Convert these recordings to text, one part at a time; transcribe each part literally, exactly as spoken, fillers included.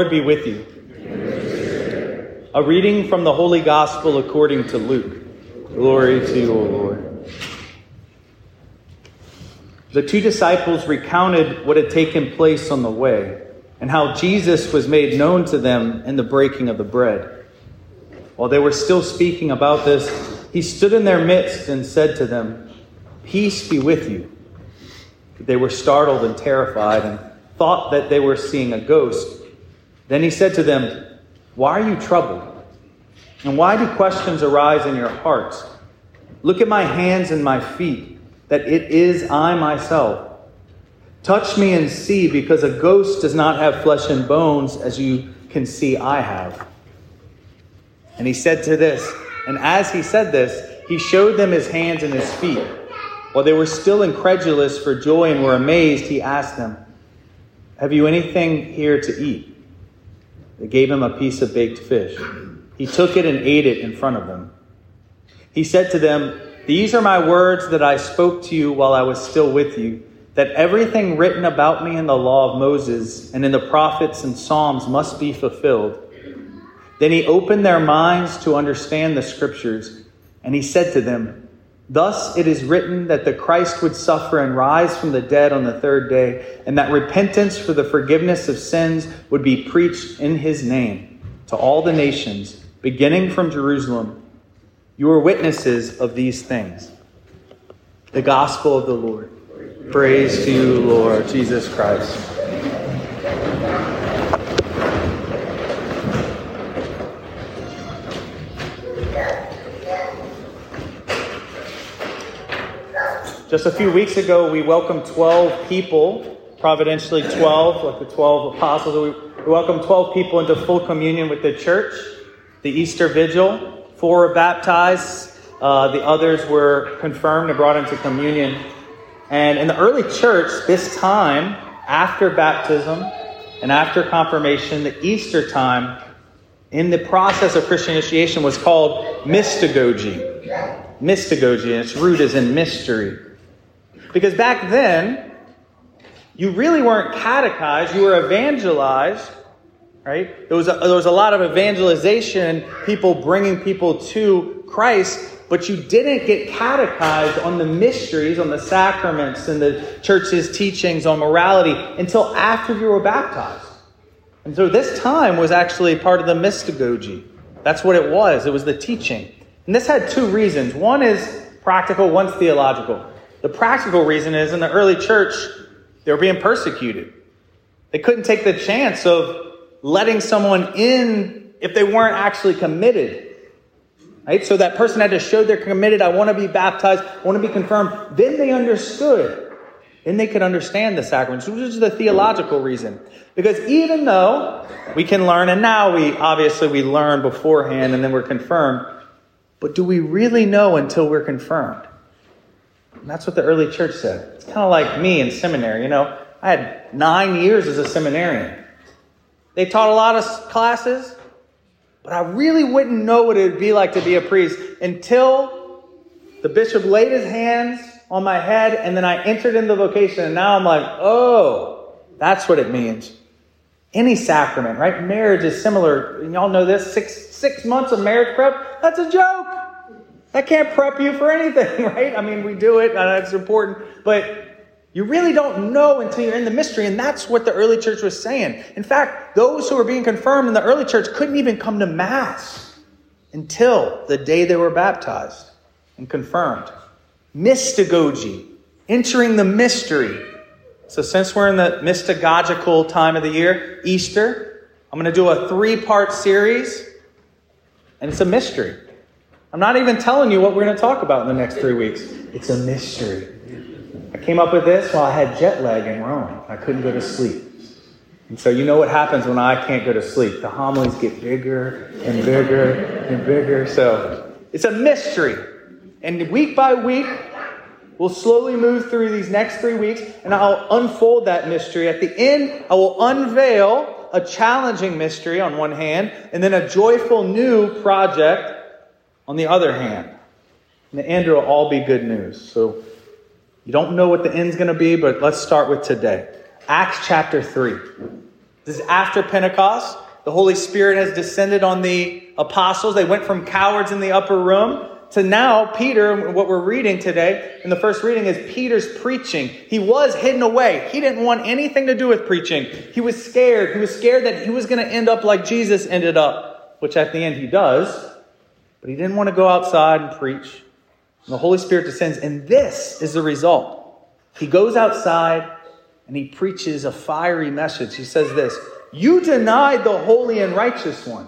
Lord be with you. A reading from the Holy Gospel according to Luke. Glory to you, O Lord. The two disciples recounted what had taken place on the way and how Jesus was made known to them in the breaking of the bread. While they were still speaking about this, he stood in their midst and said to them, "Peace be with you." But they were startled and terrified and thought that they were seeing a ghost. Then he said to them, "Why are you troubled? And why do questions arise in your hearts? Look at my hands and my feet, that it is I myself. Touch me and see, because a ghost does not have flesh and bones, as you can see I have." And he said to this, and as he said this, he showed them his hands and his feet. While they were still incredulous for joy and were amazed, he asked them, "Have you anything here to eat?" They gave him a piece of baked fish. He took it and ate it in front of them. He said to them, "These are my words that I spoke to you while I was still with you, that everything written about me in the law of Moses and in the prophets and Psalms must be fulfilled." Then he opened their minds to understand the scriptures, and he said to them, "Thus it is written that the Christ would suffer and rise from the dead on the third day, and that repentance for the forgiveness of sins would be preached in his name to all the nations, beginning from Jerusalem. You are witnesses of these things." The Gospel of the Lord. Praise to you, Lord Jesus Christ. Just a few weeks ago, we welcomed twelve people, providentially twelve, like the twelve apostles. We welcomed twelve people into full communion with the church, the Easter Vigil. Four were baptized. Uh, the others were confirmed and brought into communion. And in the early church, this time, after baptism and after confirmation, the Easter time, in the process of Christian initiation, was called mystagogy. Mystagogy, and its root is in mystery. Because back then, you really weren't catechized, you were evangelized, right? There was a, there was a lot of evangelization, people bringing people to Christ, but you didn't get catechized on the mysteries, on the sacraments, and the church's teachings on morality until after you were baptized. And so this time was actually part of the mystagogy. That's what it was. It was the teaching. And this had two reasons. One is practical, one's theological. The practical reason is in the early church, they were being persecuted. They couldn't take the chance of letting someone in if they weren't actually committed. Right? So that person had to show they're committed. I want to be baptized. I want to be confirmed. Then they understood. Then they could understand the sacraments, which is the theological reason. Because even though we can learn, and now we obviously we learn beforehand and then we're confirmed, but do we really know until we're confirmed? And that's what the early church said. It's kind of like me in seminary. You know, I had nine years as a seminarian. They taught a lot of classes, but I really wouldn't know what it would be like to be a priest until the bishop laid his hands on my head and then I entered into vocation. And now I'm like, oh, that's what it means. Any sacrament, right? Marriage is similar. And y'all know this. Six, six months of marriage prep, that's a joke. That can't prep you for anything, right? I mean, we do it, and that's important. But you really don't know until you're in the mystery, and that's what the early church was saying. In fact, those who were being confirmed in the early church couldn't even come to Mass until the day they were baptized and confirmed. Mystagogy, entering the mystery. So since we're in the mystagogical time of the year, Easter, I'm going to do a three-part series, and it's a mystery. I'm not even telling you what we're going to talk about in the next three weeks. It's a mystery. I came up with this while I had jet lag in Rome. I couldn't go to sleep. And so you know what happens when I can't go to sleep. The homilies get bigger and bigger and bigger. So it's a mystery. And week by week, we'll slowly move through these next three weeks, and I'll unfold that mystery. At the end, I will unveil a challenging mystery on one hand, and then a joyful new project on the other hand. In the end, it will all be good news. So you don't know what the end's going to be, but let's start with today. Acts chapter three. This is after Pentecost. The Holy Spirit has descended on the apostles. They went from cowards in the upper room to now Peter. What we're reading today in the first reading is Peter's preaching. He was hidden away. He didn't want anything to do with preaching. He was scared. He was scared that he was going to end up like Jesus ended up, which at the end he does. But he didn't want to go outside and preach. And the Holy Spirit descends, and this is the result. He goes outside and he preaches a fiery message. He says this: "You denied the holy and righteous one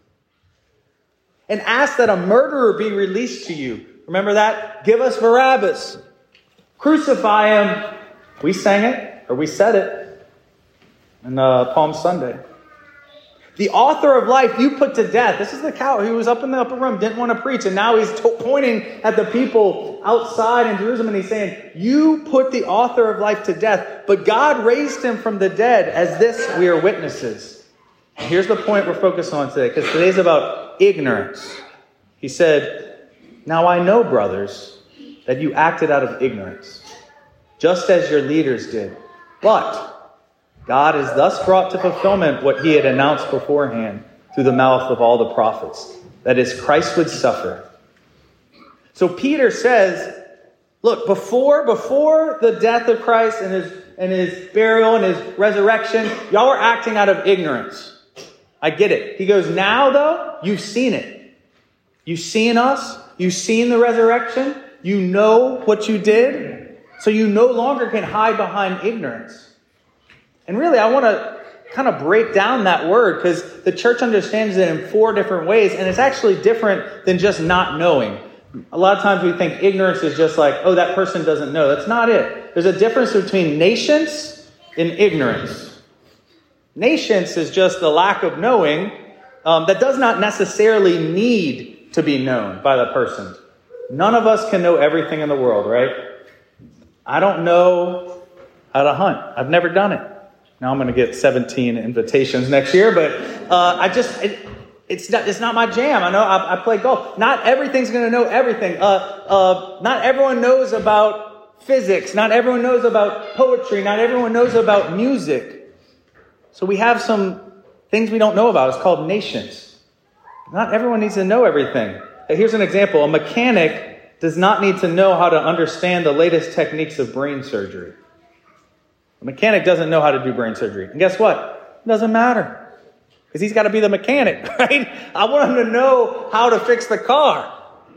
and asked that a murderer be released to you." Remember that? "Give us Barabbas. Crucify him." We sang it, or we said it, on uh, Palm Sunday. "The author of life you put to death." This is the cow who was up in the upper room, didn't want to preach, and now he's to- pointing at the people outside in Jerusalem, and he's saying, "You put the author of life to death, but God raised him from the dead. As this we are witnesses." And here's the point we're focused on today, because today's about ignorance. He said, "Now I know, brothers, that you acted out of ignorance, just as your leaders did. But God has thus brought to fulfillment what he had announced beforehand through the mouth of all the prophets, that is, Christ would suffer." So Peter says, look, before, before the death of Christ and his, and his burial and his resurrection, y'all were acting out of ignorance. I get it. He goes, now though, you've seen it. You've seen us. You've seen the resurrection. You know what you did. So you no longer can hide behind ignorance. And really, I want to kind of break down that word, because the church understands it in four different ways, and it's actually different than just not knowing. A lot of times we think ignorance is just like, oh, that person doesn't know. That's not it. There's a difference between patience and ignorance. Patience is just the lack of knowing um, that does not necessarily need to be known by the person. None of us can know everything in the world, right? I don't know how to hunt. I've never done it. Now I'm going to get seventeen invitations next year, but uh, I just, it, it's not it's not my jam. I know I, I play golf. Not everything's going to know everything. Uh, uh, not everyone knows about physics. Not everyone knows about poetry. Not everyone knows about music. So we have some things we don't know about. It's called nations. Not everyone needs to know everything. Here's an example. A mechanic does not need to know how to understand the latest techniques of brain surgery. A mechanic doesn't know how to do brain surgery. And guess what? It doesn't matter. Because he's got to be the mechanic, right? I want him to know how to fix the car.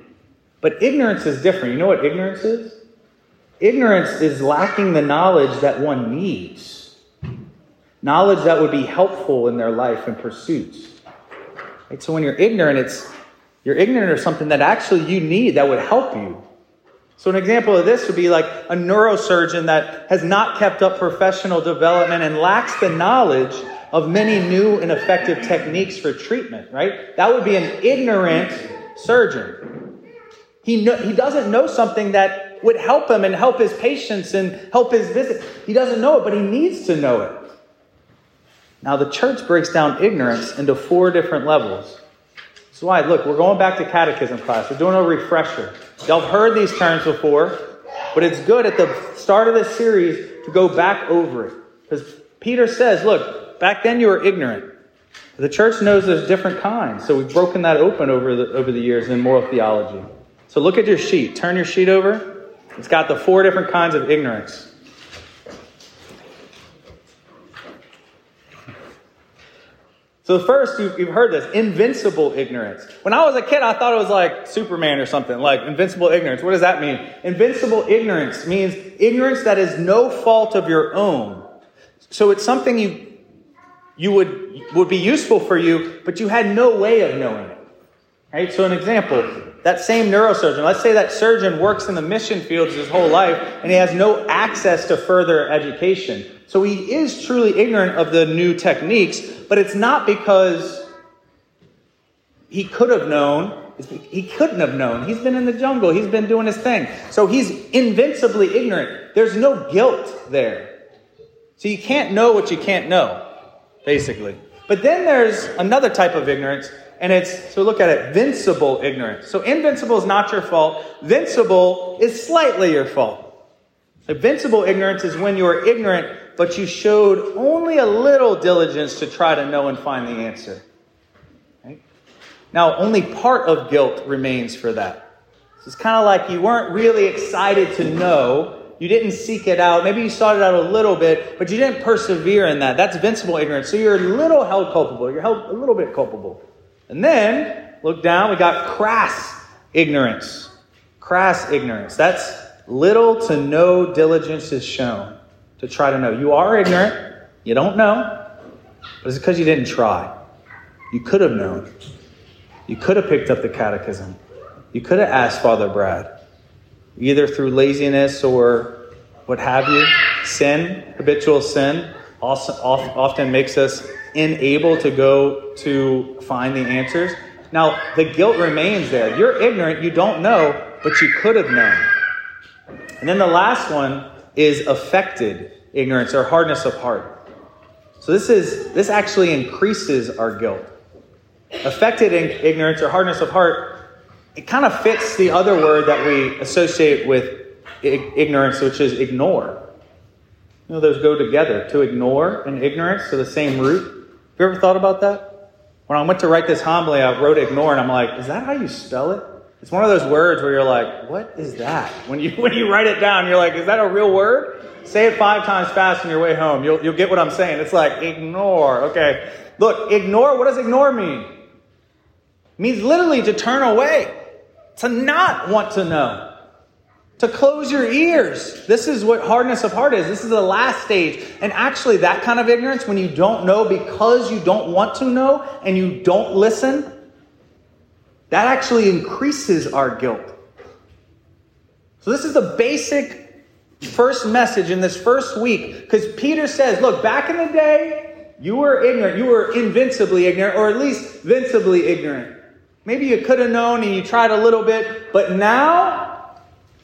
But ignorance is different. You know what ignorance is? Ignorance is lacking the knowledge that one needs. Knowledge that would be helpful in their life and pursuits. Right? So when you're ignorant, it's you're ignorant of something that actually you need that would help you. So an example of this would be like a neurosurgeon that has not kept up professional development and lacks the knowledge of many new and effective techniques for treatment, right? That would be an ignorant surgeon. He know, he doesn't know something that would help him and help his patients and help his visit. He doesn't know it, but he needs to know it. Now the church breaks down ignorance into four different levels. That's why, look, we're going back to catechism class. We're doing a refresher. Y'all have heard these terms before, but it's good at the start of this series to go back over it. Because Peter says, look, back then you were ignorant. The church knows there's different kinds. So we've broken that open over the, over the years in moral theology. So look at your sheet. Turn your sheet over. It's got the four different kinds of ignorance. So first, you've, you've heard this, invincible ignorance. When I was a kid, I thought it was like Superman or something, like invincible ignorance. What does that mean? Invincible ignorance means ignorance that is no fault of your own. So it's something you you would would be useful for you, but you had no way of knowing it. Right? So an example, that same neurosurgeon, let's say that surgeon works in the mission fields his whole life, and he has no access to further education. So he is truly ignorant of the new techniques, but it's not because he could have known. He couldn't have known. He's been in the jungle. He's been doing his thing. So he's invincibly ignorant. There's no guilt there. So you can't know what you can't know, basically. But then there's another type of ignorance, and it's, so look at it, vincible ignorance. So invincible is not your fault. Vincible is slightly your fault. Invincible ignorance is when you are ignorant but you showed only a little diligence to try to know and find the answer. Right? Now, only part of guilt remains for that. It's kind of like you weren't really excited to know. You didn't seek it out. Maybe you sought it out a little bit, but you didn't persevere in that. That's vincible ignorance. So you're a little held culpable. You're held a little bit culpable. And then, look down, we got crass ignorance. Crass ignorance. That's little to no diligence is shown to try to know. You are ignorant. You don't know. But it's because you didn't try. You could have known. You could have picked up the catechism. You could have asked Father Brad. Either through laziness or what have you. Sin, habitual sin, also often makes us unable to go to find the answers. Now, the guilt remains there. You're ignorant, you don't know, but you could have known. And then the last one is affected ignorance or hardness of heart. So this is this actually increases our guilt. Affected ignorance or hardness of heart, it kind of fits the other word that we associate with ignorance, which is ignore. You know, those go together. To ignore and ignorance are the same root. Have you ever thought about that? When I went to write this homily, I wrote ignore, and I'm like, is that how you spell it? It's one of those words where you're like, what is that? When you when you write it down, you're like, is that a real word? Say it five times fast on your way home. You'll you'll get what I'm saying. It's like ignore. Okay. Look, ignore. What does ignore mean? It means literally to turn away. To not want to know. To close your ears. This is what hardness of heart is. This is the last stage. And actually that kind of ignorance, when you don't know because you don't want to know and you don't listen, that actually increases our guilt. So this is the basic first message in this first week. Because Peter says, look, back in the day, you were ignorant. You were invincibly ignorant, or at least vincibly ignorant. Maybe you could have known and you tried a little bit, but now,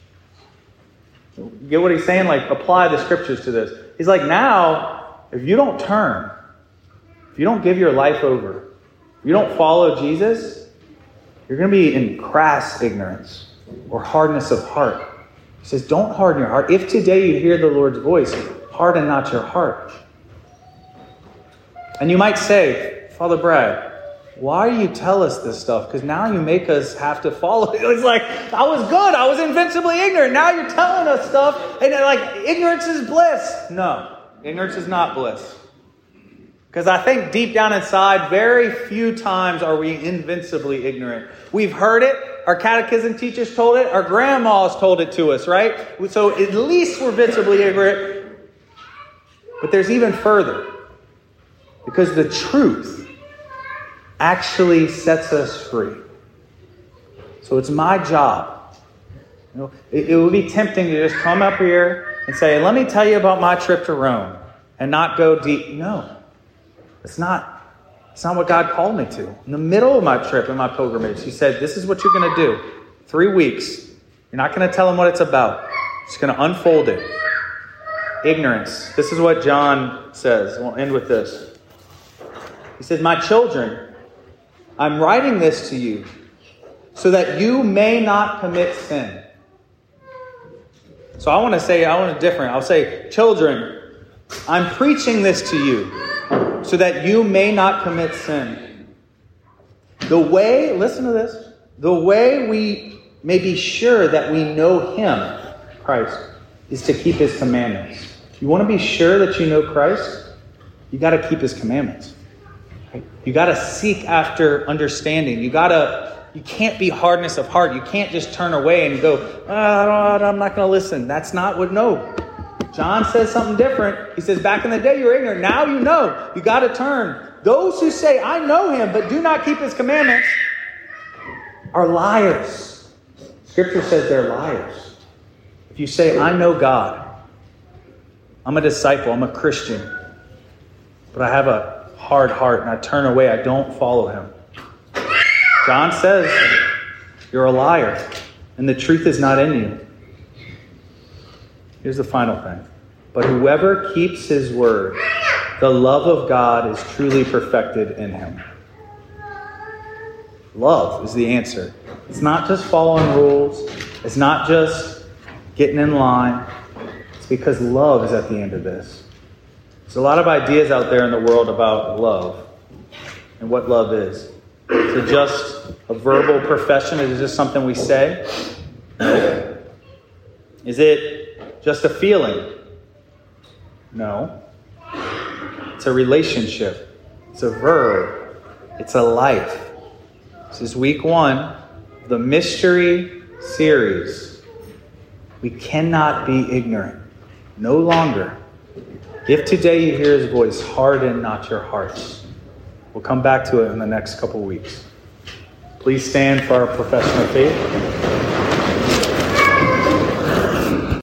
you get what he's saying? Like, apply the scriptures to this. He's like, now, if you don't turn, if you don't give your life over, if you don't follow Jesus, you're going to be in crass ignorance or hardness of heart. He says, don't harden your heart. If today you hear the Lord's voice, harden not your heart. And you might say, Father Brad, why do you tell us this stuff? Because now you make us have to follow it. It's like, I was good. I was invincibly ignorant. Now you're telling us stuff. And like, ignorance is bliss. No, ignorance is not bliss. Because I think deep down inside, very few times are we invincibly ignorant. We've heard it. Our catechism teachers told it. Our grandmas told it to us, right? So at least we're vincibly ignorant. But there's even further. Because the truth actually sets us free. So it's my job. You know, it, it would be tempting to just come up here and say, let me tell you about my trip to Rome and not go deep. No, it's not. It's not what God called me to. In the middle of my trip and my pilgrimage, he said, this is what you're going to do. Three weeks. You're not going to tell him what it's about. You're just going to unfold it. Ignorance. This is what John says. We'll end with this. He said, my children, I'm writing this to you so that you may not commit sin. So I want to say, I want to different. I'll say, children, I'm preaching this to you so that you may not commit sin. The way, listen to this, the way we may be sure that we know him, Christ, is to keep his commandments. You want to be sure that you know Christ? You got to keep his commandments. You got to seek after understanding. You got to, you can't be hardness of heart. You can't just turn away and go, oh, I don't, I'm not going to listen. That's not what, no. John says something different. He says, back in the day you were ignorant. Now you know. You got to turn. Those who say, I know him, but do not keep his commandments are liars. Scripture says they're liars. If you say, I know God, I'm a disciple, I'm a Christian, but I have a hard heart and I turn away, I don't follow him. John says, you're a liar and the truth is not in you. Here's the final thing. But whoever keeps his word, the love of God is truly perfected in him. Love is the answer. It's not just following rules. It's not just getting in line. It's because love is at the end of this. There's a lot of ideas out there in the world about love and what love is. Is it just a verbal profession? Is it just something we say? No. Is it just a feeling? No. It's a relationship. It's a verb. It's a life. This is week one of the mystery series. We cannot be ignorant. No longer. If today you hear his voice, harden not your hearts. We'll come back to it in the next couple weeks. Please stand for our profession of faith.